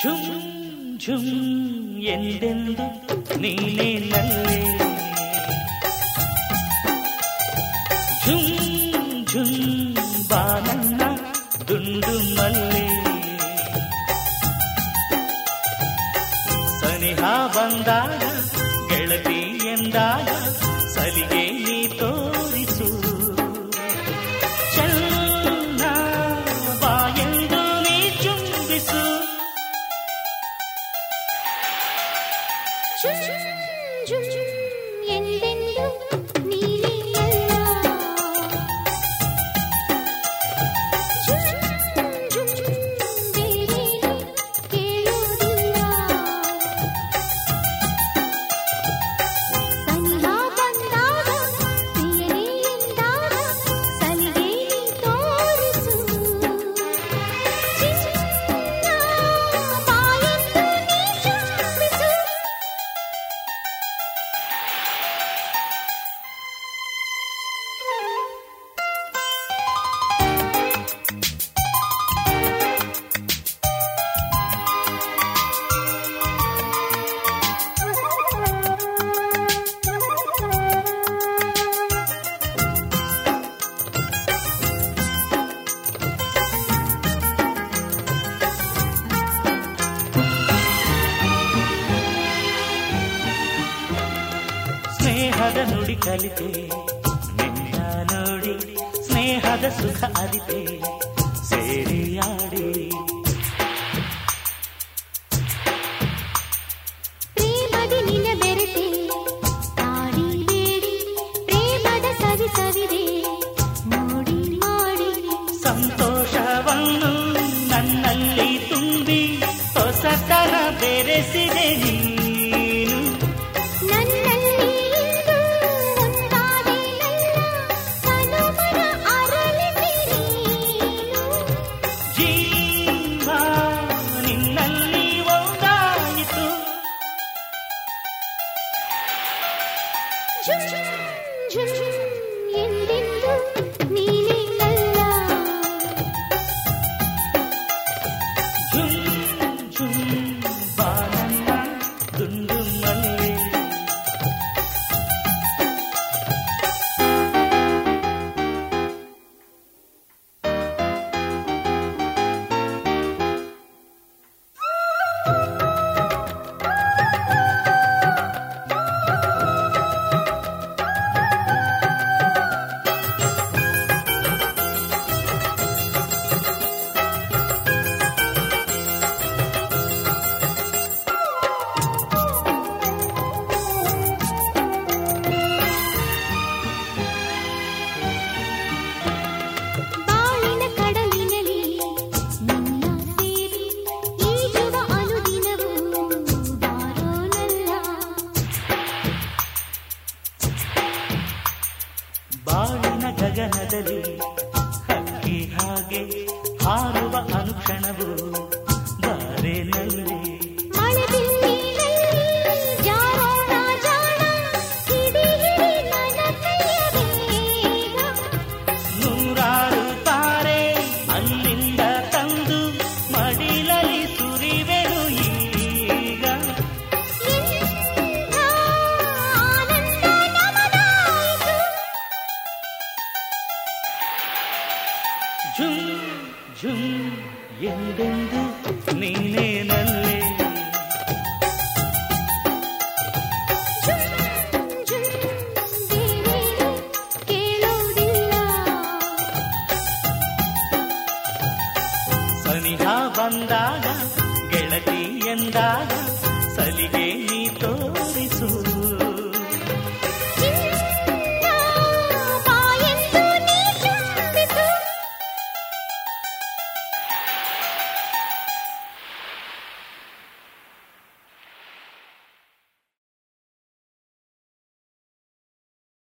zoom zoom ಎಂದೆಂದು ನೀನೇ ನಲ್ಲೆ zoom zoom ಬಾನನ್ನ ದುಂಡು ಮಲ್ಲೆ ಸನಿಹ ಬಂದಾಗ ಗೆಳತಿ ಎಂದಾಗ ಸಲಿಗೆ ನೀ ತೋರಿಸು ಚೆನ್ನ ಬಾಯೆಂದು ನೀ ಚುಂಬಿಸು ಎಂದೆಂದು ನೀನೇ ಸ್ನೇಹದ ನುಡಿ ಕಲಿತೆ ನಿನ್ನ ನೋಡಿ ಸ್ನೇಹದ ಸುಖ ಅರಿತೆ ಸೇರಿಯಾಡಿ ಪ್ರೇಮದಿ ನಿನ್ನ ಬೆರೆತೆ ತಾಡಿ ಬೇಡಿ ಪ್ರೇಮದ ಸವಿ ಸವಿದೆ ನೋಡಿ ಮಾಡಿ ಸಂತೋಷವನ್ನು ನನ್ನಲ್ಲಿ ತುಂಬಿ ಹೊಸತನ ಬೆರೆಸಿದೆ ನೀನು ಜೀವ ನಿನ್ನಲ್ಲಿ ಒಂದಾಯಿತು ಝುಮ್ ಝುಮ್ ಎಂದೆಂದು ನೀನೇ ನಲ್ಲ ಝುಮ್ ಝುಮ್ ಬಾನನ್ನ ದುಂಡು ಮಲ್ಲೆ ಬಾಳಿನ ಕಡಲಿನಲ್ಲಿ ನಿನ್ನ ಸೇರಿ ಈಜುವ ಅನುದಿನವೂ ಬಾರೋನಲ್ಲ ಬಾಳಿನ ಗಗನದಲ್ಲಿ ಹಕ್ಕಿ ಹಾಗೆ ಹಾರುವ ಅನುಕ್ಷಣವು ಬಾರೆನಲ್ಲಿ ಮಳೆ ಬಿಲ್ಲಿನಲ್ಲಿ ಜಾರೋಣ ಜಾಣ ಹಿಡಿ ಹಿಡಿ ನನ್ನ ಕೈಯ ಬೇಗ ನೂರಾರು ತಾರೆ ಅಲ್ಲಿಂದ ತಂದು ಮಡಿಲಲ್ಲಿ ಸುರಿವೆನು ಈಗ ಎಂಥ ಆನಂದ ನಮದಾಯಿತು ಝುಮ್ ಝುಮ್ ಎಂದೆಂದು ನೀನೇ ನಲ್ಲೆ ಝುಮ್ ಝುಮ್ ಬೇರೇನು ಕೇಳೋದಿಲ್ಲ ಸನಿಹ ಬಂದಾಗ ಗೆಳತಿ ಎಂದಾಗ ಸಲಿಗೆ ನೀ ತೋ